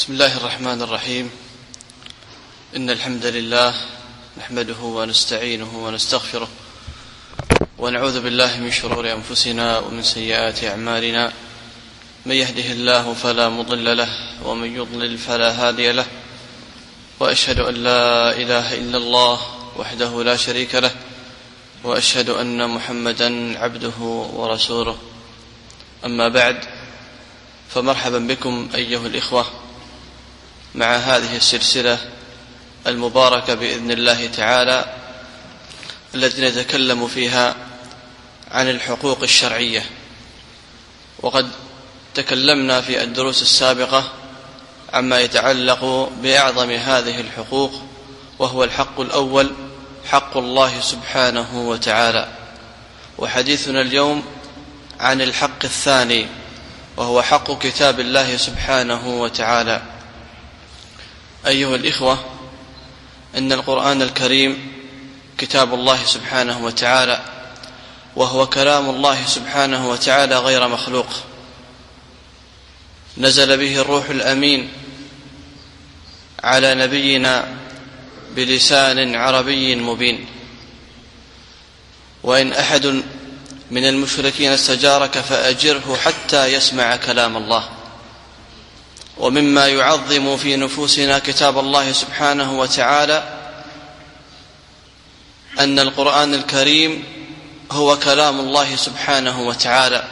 بسم الله الرحمن الرحيم. إن الحمد لله نحمده ونستعينه ونستغفره ونعوذ بالله من شرور أنفسنا ومن سيئات أعمالنا. من يهده الله فلا مضل له ومن يضلل فلا هادي له، وأشهد أن لا إله إلا الله وحده لا شريك له، وأشهد أن محمدا عبده ورسوله. أما بعد، فمرحبا بكم أيها الإخوة مع هذه السلسلة المباركة بإذن الله تعالى، التي نتكلم فيها عن الحقوق الشرعية. وقد تكلمنا في الدروس السابقة عما يتعلق بأعظم هذه الحقوق، وهو الحق الأول حق الله سبحانه وتعالى. وحديثنا اليوم عن الحق الثاني، وهو حق كتاب الله سبحانه وتعالى. أيها الإخوة، إن القرآن الكريم كتاب الله سبحانه وتعالى، وهو كلام الله سبحانه وتعالى غير مخلوق، نزل به الروح الأمين على نبينا بلسان عربي مبين. وإن أحد من المشركين استجارك فأجره حتى يسمع كلام الله. ومما يعظم في نفوسنا كتاب الله سبحانه وتعالى أن القرآن الكريم هو كلام الله سبحانه وتعالى،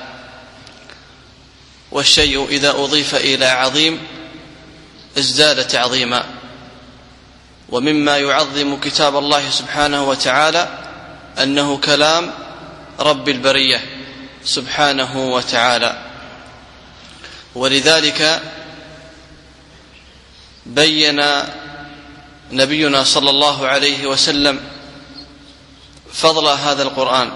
والشيء إذا أضيف إلى عظيم ازداد تعظيما. ومما يعظم كتاب الله سبحانه وتعالى أنه كلام رب البرية سبحانه وتعالى. ولذلك بين نبينا صلى الله عليه وسلم فضل هذا القرآن،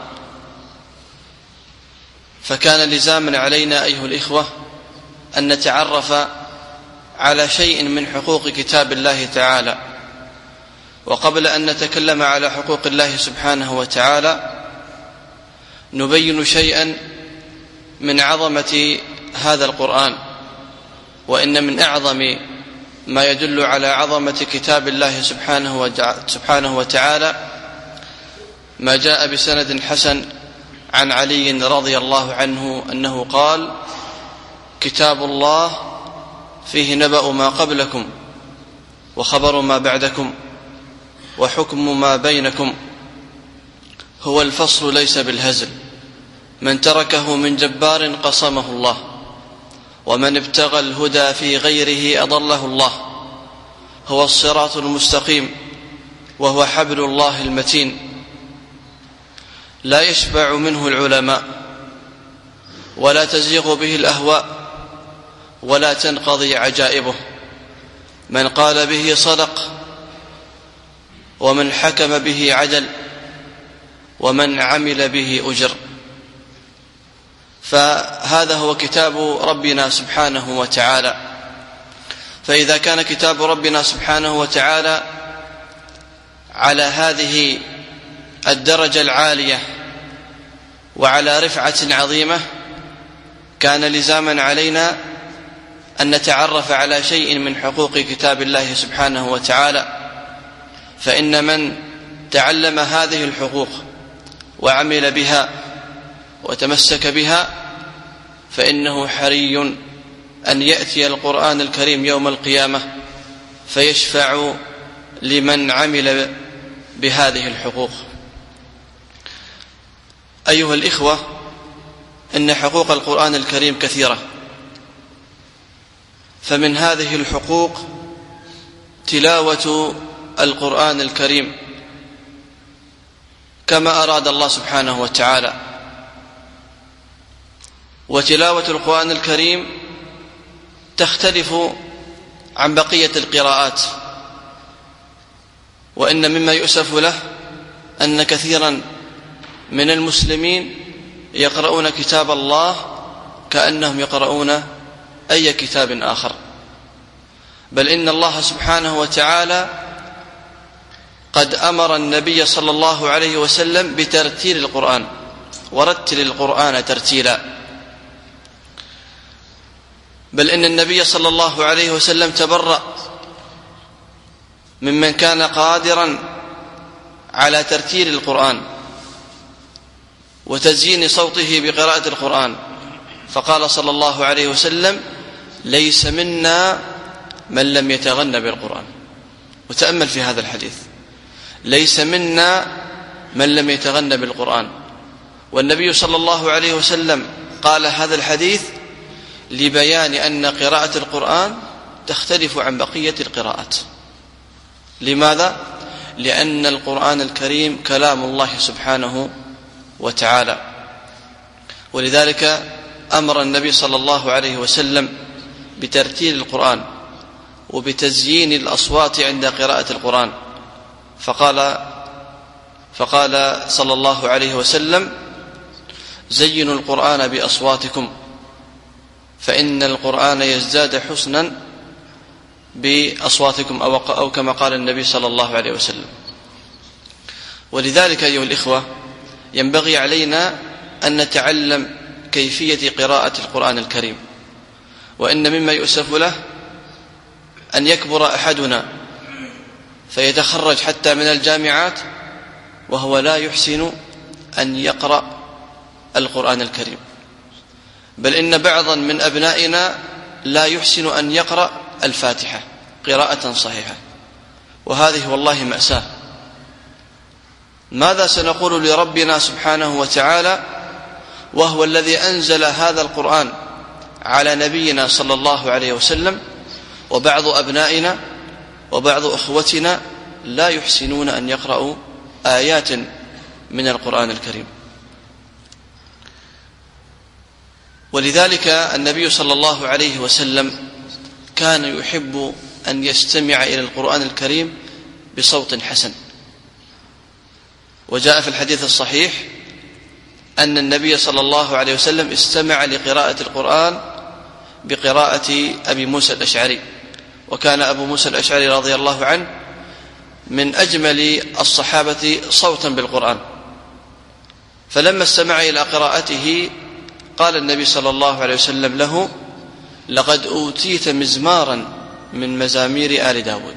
فكان لزاما علينا أيها الإخوة أن نتعرف على شيء من حقوق كتاب الله تعالى. وقبل أن نتكلم على حقوق الله سبحانه وتعالى نبين شيئا من عظمة هذا القرآن. وإن من أعظم ما يدل على عظمة كتاب الله سبحانه وتعالى ما جاء بسند حسن عن علي رضي الله عنه أنه قال: كتاب الله فيه نبأ ما قبلكم وخبر ما بعدكم وحكم ما بينكم، هو الفصل ليس بالهزل، من تركه من جبار قصمه الله، ومن ابتغى الهدى في غيره أضله الله، هو الصراط المستقيم وهو حبل الله المتين، لا يشبع منه العلماء ولا تزيغ به الأهواء ولا تنقضي عجائبه، من قال به صدق ومن حكم به عدل ومن عمل به أجر. فهذا هو كتاب ربنا سبحانه وتعالى. فإذا كان كتاب ربنا سبحانه وتعالى على هذه الدرجة العالية وعلى رفعة عظيمة، كان لزاما علينا أن نتعرف على شيء من حقوق كتاب الله سبحانه وتعالى. فإن من تعلم هذه الحقوق وعمل بها وتمسك بها فإنه حري أن يأتي القرآن الكريم يوم القيامة فيشفع لمن عمل بهذه الحقوق. أيها الإخوة، إن حقوق القرآن الكريم كثيرة، فمن هذه الحقوق تلاوة القرآن الكريم كما أراد الله سبحانه وتعالى. وتلاوة القرآن الكريم تختلف عن بقية القراءات. وإن مما يؤسف له أن كثيرا من المسلمين يقرؤون كتاب الله كأنهم يقرؤون أي كتاب آخر، بل إن الله سبحانه وتعالى قد أمر النبي صلى الله عليه وسلم بترتيل القرآن: ورتل القرآن ترتيلا. بل إن النبي صلى الله عليه وسلم تبرأ ممن كان قادرا على ترتيل القرآن وتزيين صوته بقراءة القرآن، فقال صلى الله عليه وسلم: ليس منا من لم يتغن بالقرآن. وتأمل في هذا الحديث: ليس منا من لم يتغن بالقرآن. والنبي صلى الله عليه وسلم قال هذا الحديث لبيان أن قراءة القرآن تختلف عن بقية القراءات. لماذا؟ لأن القرآن الكريم كلام الله سبحانه وتعالى، ولذلك أمر النبي صلى الله عليه وسلم بترتيل القرآن وبتزيين الأصوات عند قراءة القرآن، فقال صلى الله عليه وسلم: زينوا القرآن بأصواتكم فإن القرآن يزداد حسنا بأصواتكم، أو كما قال النبي صلى الله عليه وسلم. ولذلك أيها الإخوة ينبغي علينا أن نتعلم كيفية قراءة القرآن الكريم. وإن مما يؤسف له أن يكبر أحدنا فيتخرج حتى من الجامعات وهو لا يحسن أن يقرأ القرآن الكريم، بل إن بعضا من أبنائنا لا يحسن أن يقرأ الفاتحة قراءة صحيحة، وهذه والله مأساة. ماذا سنقول لربنا سبحانه وتعالى وهو الذي أنزل هذا القرآن على نبينا صلى الله عليه وسلم، وبعض أبنائنا وبعض أخوتنا لا يحسنون أن يقرأوا آيات من القرآن الكريم؟ ولذلك النبي صلى الله عليه وسلم كان يحب أن يستمع إلى القرآن الكريم بصوت حسن. وجاء في الحديث الصحيح أن النبي صلى الله عليه وسلم استمع لقراءة القرآن بقراءة أبي موسى الأشعري، وكان أبو موسى الأشعري رضي الله عنه من أجمل الصحابة صوتا بالقرآن. فلما استمع إلى قراءته قال النبي صلى الله عليه وسلم له: لقد أوتيت مزمارا من مزامير آل داود.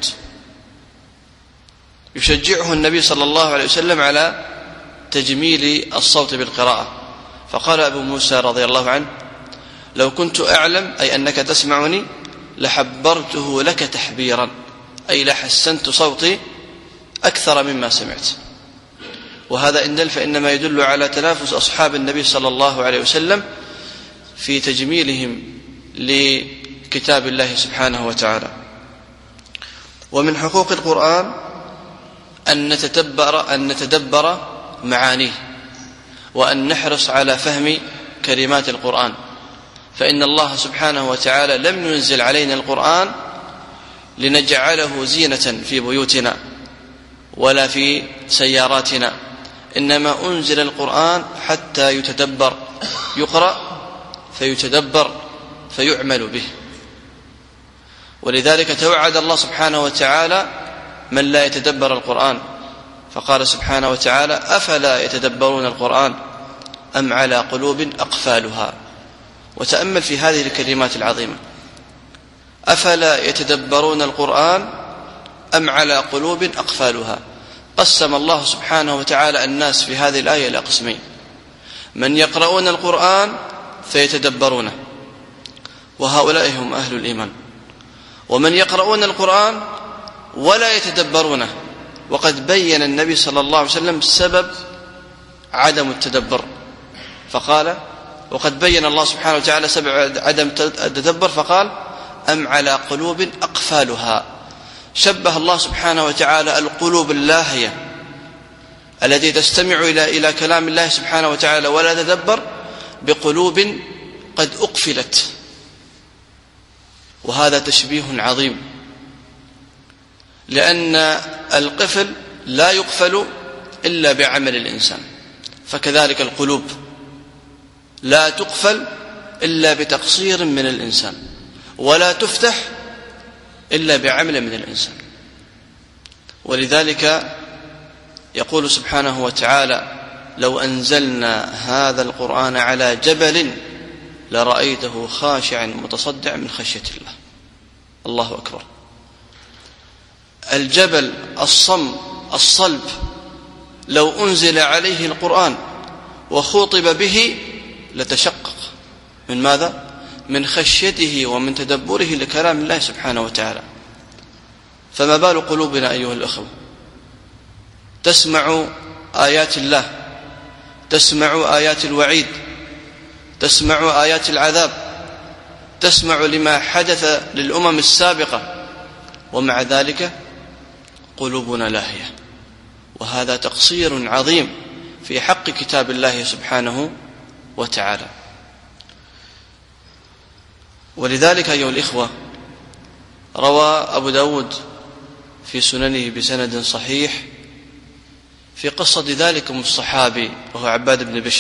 يشجعه النبي صلى الله عليه وسلم على تجميل الصوت بالقراءة. فقال أبو موسى رضي الله عنه: لو كنت أعلم أي أنك تسمعني لحبرته لك تحبيرا، أي لحسنت صوتي أكثر مما سمعت. وهذا إن دل فإنما يدل على تنافس أصحاب النبي صلى الله عليه وسلم في تجميلهم لكتاب الله سبحانه وتعالى. ومن حقوق القرآن أن نتدبر معانيه، وأن نحرص على فهم كلمات القرآن، فإن الله سبحانه وتعالى لم ينزل علينا القرآن لنجعله زينة في بيوتنا ولا في سياراتنا، إنما أنزل القرآن حتى يتدبر، يقرأ فيتدبر فيعمل به. ولذلك توعد الله سبحانه وتعالى من لا يتدبر القرآن، فقال سبحانه وتعالى: أفلا يتدبرون القرآن أم على قلوب أقفالها. وتأمل في هذه الكلمات العظيمة: أفلا يتدبرون القرآن أم على قلوب أقفالها. قسم الله سبحانه وتعالى الناس في هذه الآية إلى قسمين: من يقرؤون القرآن فيتدبرونه، وهؤلاء هم أهل الإيمان، ومن يقرؤون القرآن ولا يتدبرونه. وقد بين النبي صلى الله عليه وسلم سبب عدم التدبر، فقال: وقد بين الله سبحانه وتعالى سبب عدم التدبر فقال: أم على قلوب أقفالها. شبه الله سبحانه وتعالى القلوب اللاهية التي تستمع إلى كلام الله سبحانه وتعالى ولا تدبر بقلوب قد أقفلت، وهذا تشبيه عظيم، لأن القفل لا يقفل إلا بعمل الإنسان، فكذلك القلوب لا تقفل إلا بتقصير من الإنسان، ولا تفتح إلا بعمل من الإنسان. ولذلك يقول سبحانه وتعالى: لو أنزلنا هذا القرآن على جبل لرأيته خاشعا متصدعا من خشية الله. الله أكبر. الجبل الصلب لو أنزل عليه القرآن وخوطب به لتشقق. من ماذا؟ من خشيته ومن تدبره لكلام الله سبحانه وتعالى. فما بال قلوبنا أيها الأخوة تسمع آيات الله، تسمع آيات الوعيد، تسمع آيات العذاب، تسمع لما حدث للأمم السابقة، ومع ذلك قلوبنا لاهية. وهذا تقصير عظيم في حق كتاب الله سبحانه وتعالى. ولذلك أيها الإخوة روى أبو داود في سننه بسند صحيح في قصة ذلكم الصحابي وهو عباد بن بشر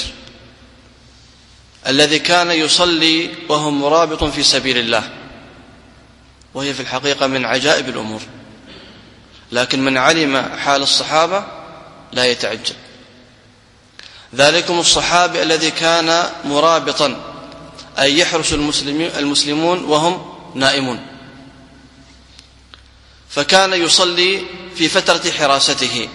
الذي كان يصلي وهو مرابط في سبيل الله، وهي في الحقيقة من عجائب الأمور، لكن من علم حال الصحابة لا يتعجب. ذلكم الصحابي الذي كان مرابطا أي يحرس المسلمون وهم نائمون، فكان يصلي في فترة حراسته،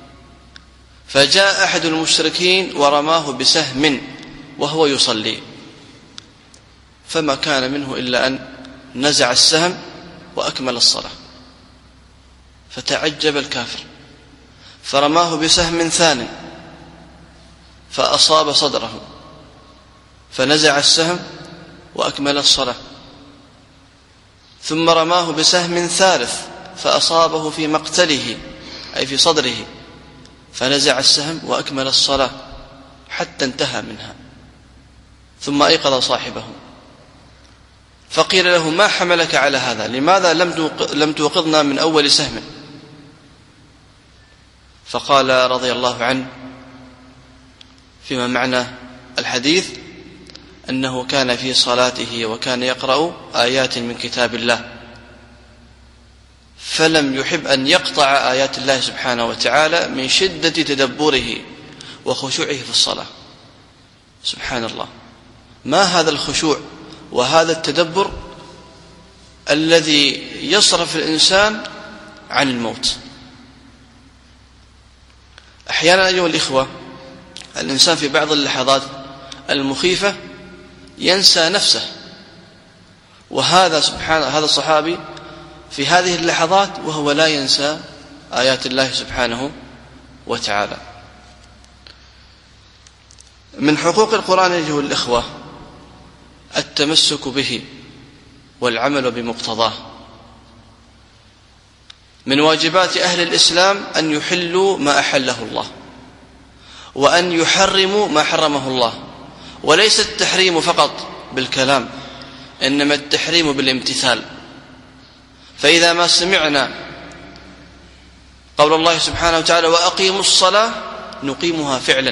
فجاء أحد المشركين ورماه بسهم وهو يصلي، فما كان منه إلا أن نزع السهم وأكمل الصلاة. فتعجب الكافر فرماه بسهم ثانٍ فأصاب صدره، فنزع السهم وأكمل الصلاة. ثم رماه بسهم ثالث فأصابه في مقتله أي في صدره، فنزع السهم وأكمل الصلاة حتى انتهى منها. ثم أيقظ صاحبه فقيل له: ما حملك على هذا؟ لماذا لم توقظنا من أول سهم؟ فقال رضي الله عنه فيما معنى الحديث أنه كان في صلاته وكان يقرأ آيات من كتاب الله، فلم يحب أن يقطع آيات الله سبحانه وتعالى من شدة تدبره وخشوعه في الصلاة. سبحان الله، ما هذا الخشوع وهذا التدبر الذي يصرف الإنسان عن الموت. أحيانا أيها الإخوة الإنسان في بعض اللحظات المخيفة ينسى نفسه، وهذا سبحان هذا الصحابي في هذه اللحظات وهو لا ينسى آيات الله سبحانه وتعالى. من حقوق القرآن أيها الإخوة التمسك به والعمل بمقتضاه. من واجبات أهل الإسلام أن يحلوا ما أحله الله وأن يحرموا ما حرمه الله، وليس التحريم فقط بالكلام، إنما التحريم بالامتثال. فإذا ما سمعنا قول الله سبحانه وتعالى: وأقيموا الصلاة، نقيمها فعلا.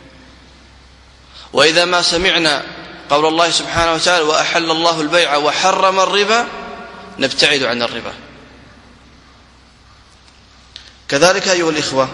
وإذا ما سمعنا قول الله سبحانه وتعالى: وأحل الله البيع وحرم الربا، نبتعد عن الربا. كذلك أيها الإخوة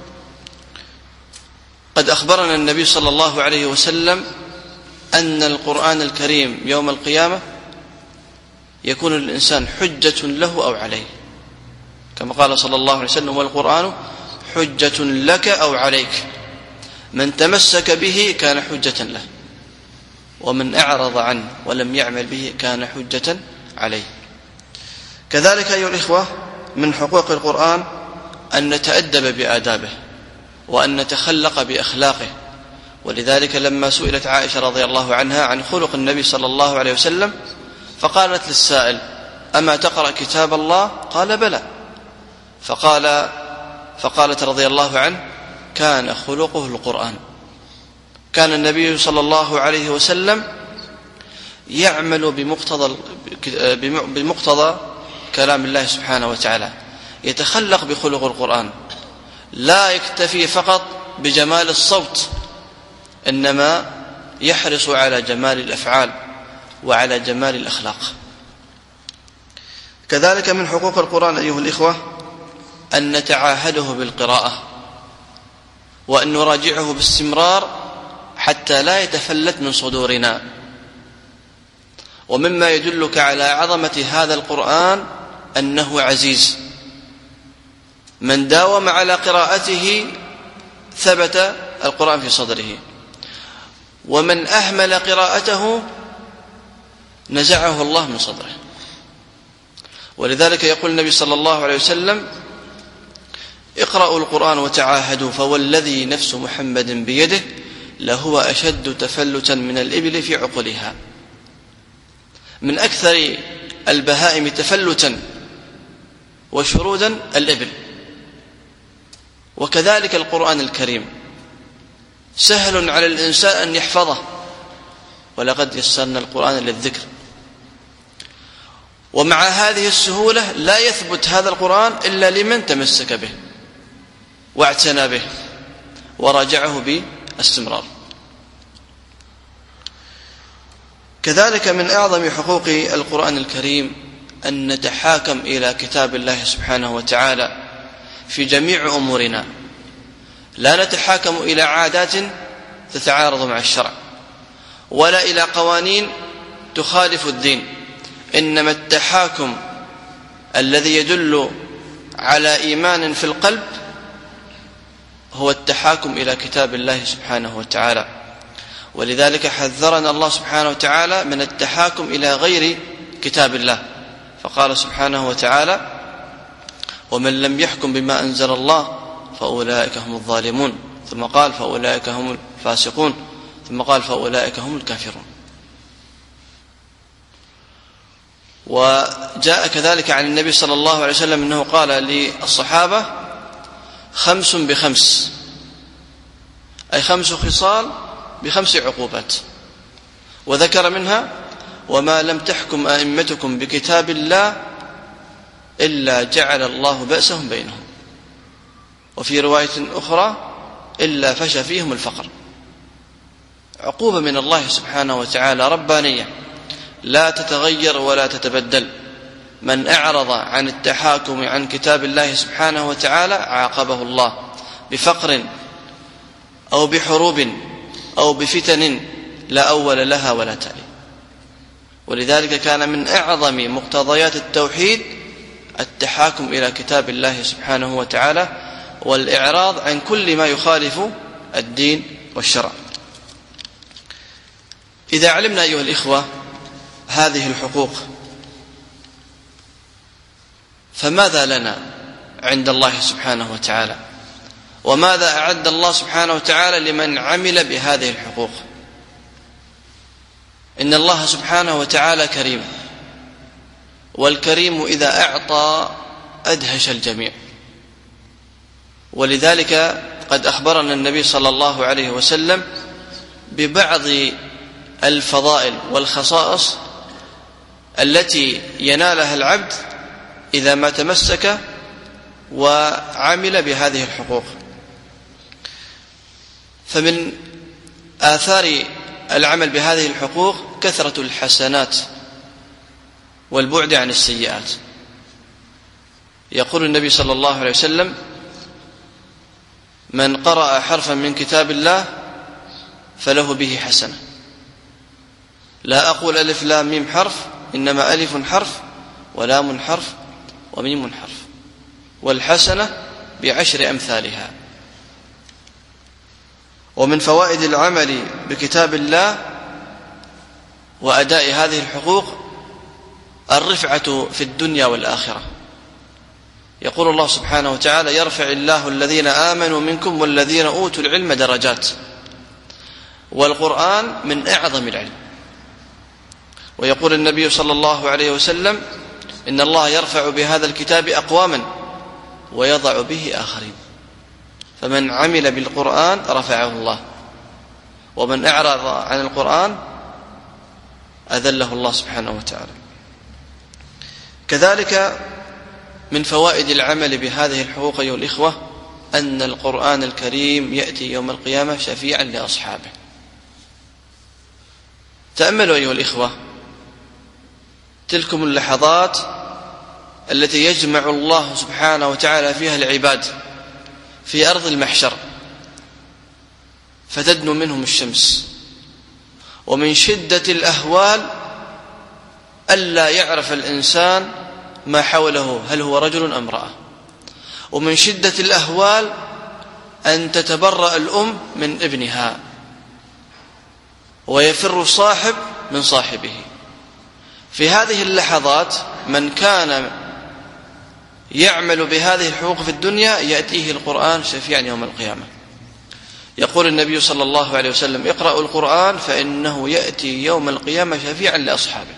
قد أخبرنا النبي صلى الله عليه وسلم أن القرآن الكريم يوم القيامة يكون للإنسان حجة له أو عليه، كما قال صلى الله عليه وسلم: والقرآن حجة لك أو عليك، من تمسك به كان حجة له، ومن أعرض عنه ولم يعمل به كان حجة عليه. كذلك أيها الإخوة من حقوق القرآن أن نتأدب بآدابه وأن نتخلق بأخلاقه. ولذلك لما سئلت عائشة رضي الله عنها عن خلق النبي صلى الله عليه وسلم فقالت للسائل: أما تقرأ كتاب الله؟ قال: بلى. فقالت رضي الله عنه: كان خلقه القرآن. كان النبي صلى الله عليه وسلم يعمل بمقتضى كلام الله سبحانه وتعالى، يتخلق بخلق القرآن، لا يكتفي فقط بجمال الصوت، إنما يحرص على جمال الأفعال وعلى جمال الأخلاق. كذلك من حقوق القرآن أيها الإخوة أن نتعاهده بالقراءة وأن نراجعه باستمرار حتى لا يتفلت من صدورنا، ومما يدلك على عظمة هذا القرآن أنه عزيز، من داوم على قراءته ثبت القرآن في صدره، ومن أهمل قراءته نزعه الله من صدره. ولذلك يقول النبي صلى الله عليه وسلم: اقرأوا القرآن وتعاهدوا، فوالذي نفس محمد بيده لهو أشد تفلتا من الإبل في عقلها. من أكثر البهائم تفلتا وشرودا الإبل. وكذلك القرآن الكريم سهل على الإنسان أن يحفظه، ولقد يسرنا القرآن للذكر. ومع هذه السهولة لا يثبت هذا القرآن إلا لمن تمسك به واعتنى به وراجعه باستمرار. كذلك من أعظم حقوق القرآن الكريم أن نتحاكم إلى كتاب الله سبحانه وتعالى في جميع أمورنا، لا نتحاكم إلى عادات تتعارض مع الشرع ولا إلى قوانين تخالف الدين، إنما التحاكم الذي يدل على إيمان في القلب هو التحاكم إلى كتاب الله سبحانه وتعالى. ولذلك حذرنا الله سبحانه وتعالى من التحاكم إلى غير كتاب الله، فقال سبحانه وتعالى: ومن لم يحكم بما أنزل الله فأولئك هم الظالمون، ثم قال: فأولئك هم الفاسقون، ثم قال: فأولئك هم الكافرون. وجاء كذلك عن النبي صلى الله عليه وسلم أنه قال للصحابة: 5 ب5، أي 5 خصال ب5 عقوبات، وذكر منها: وما لم تحكم أئمتكم بكتاب الله إلا جعل الله بأسهم بينهم، وفي رواية أخرى: إلا فشى فيهم الفقر. عقوبة من الله سبحانه وتعالى ربانية لا تتغير ولا تتبدل. من أعرض عن التحاكم عن كتاب الله سبحانه وتعالى عاقبه الله بفقر أو بحروب أو بفتن لا أول لها ولا تالي. ولذلك كان من أعظم مقتضيات التوحيد التحاكم إلى كتاب الله سبحانه وتعالى والإعراض عن كل ما يخالف الدين والشرع. إذا علمنا أيها الإخوة هذه الحقوق، فماذا لنا عند الله سبحانه وتعالى؟ وماذا أعد الله سبحانه وتعالى لمن عمل بهذه الحقوق؟ إن الله سبحانه وتعالى كريم، والكريم إذا أعطى أدهش الجميع. ولذلك قد أخبرنا النبي صلى الله عليه وسلم ببعض الفضائل والخصائص التي ينالها العبد إذا ما تمسك وعمل بهذه الحقوق. فمن آثار العمل بهذه الحقوق كثرة الحسنات والبعد عن السيئات. يقول النبي صلى الله عليه وسلم: من قرأ حرفا من كتاب الله فله به حسنة. لا أقول ألف لام ميم حرف، إنما ألف حرف ولام حرف وميم حرف، والحسنة ب10 أمثالها. ومن فوائد العمل بكتاب الله وأداء هذه الحقوق الرفعة في الدنيا والآخرة. يقول الله سبحانه وتعالى: يرفع الله الذين آمنوا منكم والذين أوتوا العلم درجات. والقرآن من أعظم العلم. ويقول النبي صلى الله عليه وسلم: إن الله يرفع بهذا الكتاب أقواما ويضع به آخرين. فمن عمل بالقرآن رفعه الله، ومن أعرض عن القرآن أذله الله سبحانه وتعالى. كذلك من فوائد العمل بهذه الحقوق أيها الإخوة أن القرآن الكريم يأتي يوم القيامة شفيعا لأصحابه. تأملوا أيها الإخوة تلكم اللحظات التي يجمع الله سبحانه وتعالى فيها العباد في أرض المحشر، فتدنو منهم الشمس، ومن شدة الأهوال ألا يعرف الإنسان ما حوله هل هو رجل أم امرأة. ومن شدة الأهوال أن تتبرأ الأم من ابنها، ويفر الصاحب من صاحبه. في هذه اللحظات من كان يعمل بهذه الحقوق في الدنيا يأتيه القرآن شفيعا يوم القيامة. يقول النبي صلى الله عليه وسلم: اقرأوا القرآن فإنه يأتي يوم القيامة شفيعا لأصحابه.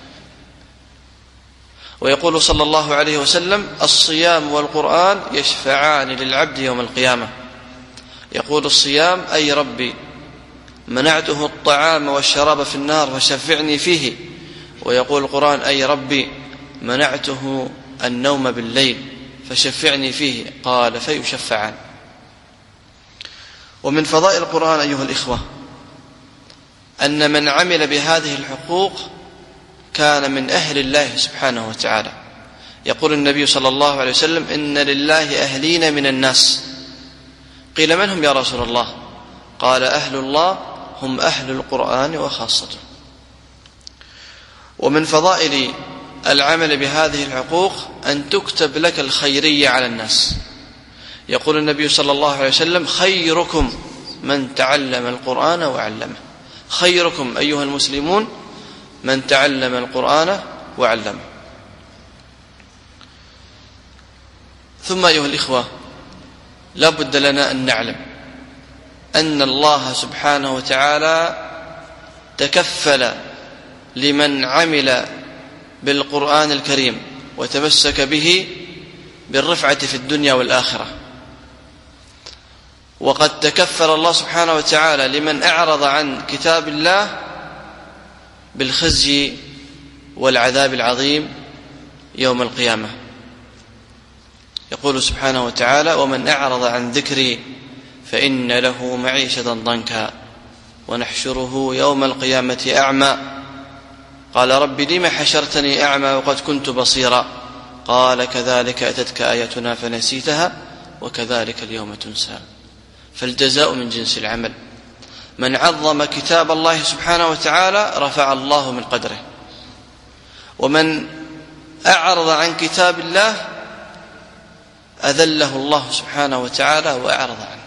ويقول صلى الله عليه وسلم: الصيام والقرآن يشفعان للعبد يوم القيامة. يقول الصيام: أي ربي منعته الطعام والشراب في النار فشفعني فيه. ويقول القرآن: أي ربي منعته النوم بالليل فشفعني فيه. قال: فيشفعان. ومن فضائل القرآن أيها الإخوة أن من عمل بهذه الحقوق كان من أهل الله سبحانه وتعالى. يقول النبي صلى الله عليه وسلم: إن لله أهلين من الناس. قيل: من هم يا رسول الله؟ قال: أهل الله هم أهل القرآن وخاصته. ومن فضائل العمل بهذه الحقوق أن تكتب لك الخيرية على الناس. يقول النبي صلى الله عليه وسلم: خيركم من تعلم القرآن وعلمه. خيركم أيها المسلمون من تعلم القرآن وعلمه. ثم أيها الإخوة لا بد لنا أن نعلم أن الله سبحانه وتعالى تكفل لمن عمل بالقرآن الكريم وتمسك به بالرفعة في الدنيا والآخرة. وقد تكفل الله سبحانه وتعالى لمن أعرض عن كتاب الله بالخزي والعذاب العظيم يوم القيامة. يقول سبحانه وتعالى: ومن أعرض عن ذكري فإن له معيشة ضنكا ونحشره يوم القيامة أعمى. قال: رب لم حشرتني أعمى وقد كنت بصيرا. قال: كذلك أتتك آياتنا فنسيتها وكذلك اليوم تنسى. فالجزاء من جنس العمل. من عظم كتاب الله سبحانه وتعالى رفع الله من قدره، ومن أعرض عن كتاب الله أذله الله سبحانه وتعالى وأعرض عنه.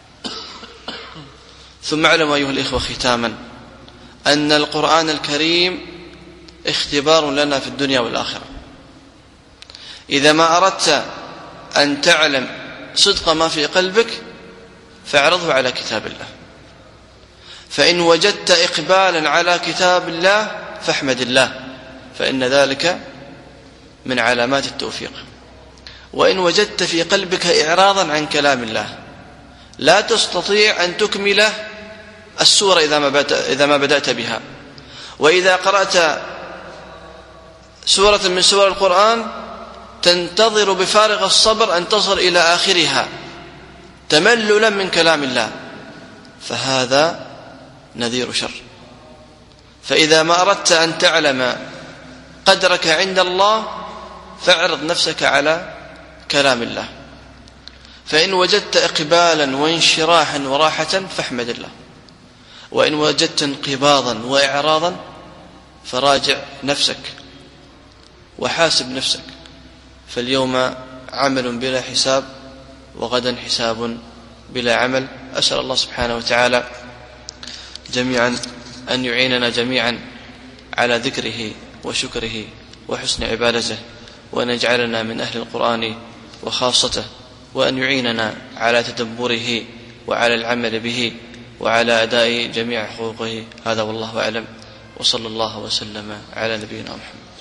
ثم اعلموا أيها الإخوة ختاما أن القرآن الكريم اختبار لنا في الدنيا والآخرة. إذا ما أردت أن تعلم صدق ما في قلبك فاعرضه على كتاب الله، فإن وجدت إقبالا على كتاب الله فاحمد الله، فإن ذلك من علامات التوفيق. وإن وجدت في قلبك إعراضا عن كلام الله لا تستطيع أن تكمل السورة إذا ما بدأت بها، وإذا قرأت سورة من سور القرآن تنتظر بفارغ الصبر أن تصل إلى آخرها تمللا من كلام الله، فهذا نذير شر. فإذا ما أردت أن تعلم قدرك عند الله فاعرض نفسك على كلام الله، فإن وجدت إقبالا وانشراحا وراحة فاحمد الله، وإن وجدت انقباضا وإعراضا فراجع نفسك وحاسب نفسك، فاليوم عمل بلا حساب وغدا حساب بلا عمل. أسأل الله سبحانه وتعالى جميعا أن يعيننا جميعا على ذكره وشكره وحسن عبادته، وأن يجعلنا من أهل القرآن وخاصته، وأن يعيننا على تدبره وعلى العمل به وعلى أداء جميع حقوقه. هذا والله أعلم، وصلى الله وسلم على نبينا محمد.